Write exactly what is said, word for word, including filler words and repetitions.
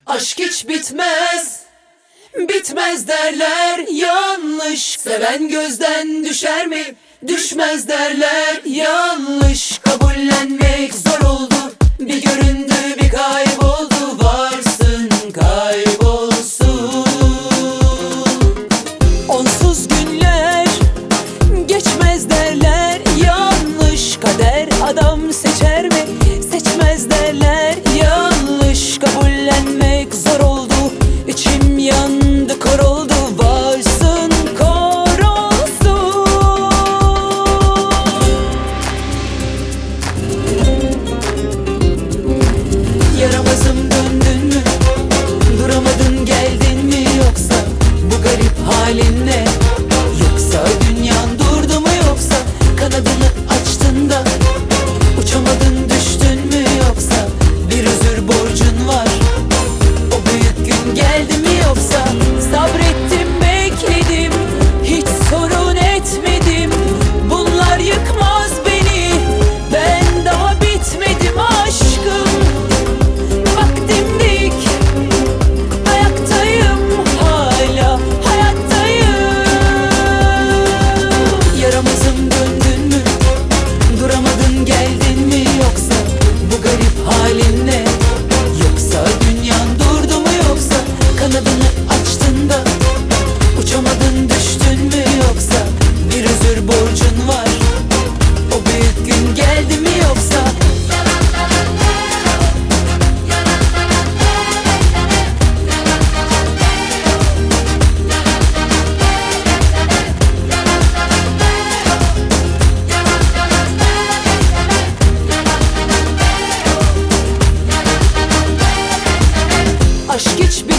Aşk hiç bitmez, bitmez derler yanlış. Seven gözden düşer mi? Düşmez derler yanlış. Kabullenmek zor oldu, bir göründü bir kayboldu. Varsın kaybolsun. Onsuz günler geçmez derler yanlış. Kader adam seçer mi? Seçmez derler yanlış. Kabullenmek zor oldu, içim yandı kor oldu. Varsın kor olsun. Yaramazım döndün mü? Duramadın geldin mi? Yoksa bu garip halin ne? Yoksa dünyan durdu mu? Yoksa kanadını açtın da uçamadın düştün mü? Yoksa bir özür borcun var, o büyük gün geldi mi? Yoksa sabrettim bekledim, hiç sorun etmedim. Bunlar yıkmaz beni, ben daha bitmedim aşkım. Bak dimdik ayaktayım, hala hayattayım. Yaramazım döndün mü? Duramadın geldin mi? Yoksa bu garip halin ne? Yoksa dünyan durdu mu? Yoksa kanadını açtın da uçamadın düştün mü? Yoksa bir özür borcun var, o büyük gün geldi mi? Yoksa aşk hiç bitmez.